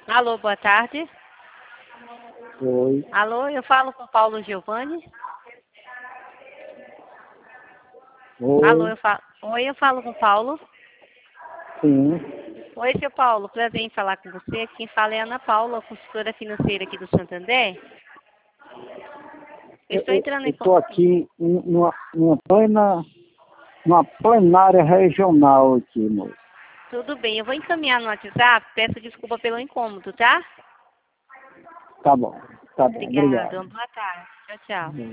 Alô, boa tarde. Oi. Alô, eu falo com Paulo Giovanni. Alô, Oi. Oi, eu falo com Paulo. Sim. Oi, seu Paulo, prazer em falar com você. Quem fala é Ana Paula, consultora financeira aqui do Santander. Eu estou entrando em Estou aqui numa plenária regional aqui, moço. Tudo bem, eu vou encaminhar no WhatsApp. Peço desculpa pelo incômodo, tá? Tá bom. Tá bom. Obrigada, Obrigado. boa tarde. Tchau, tchau.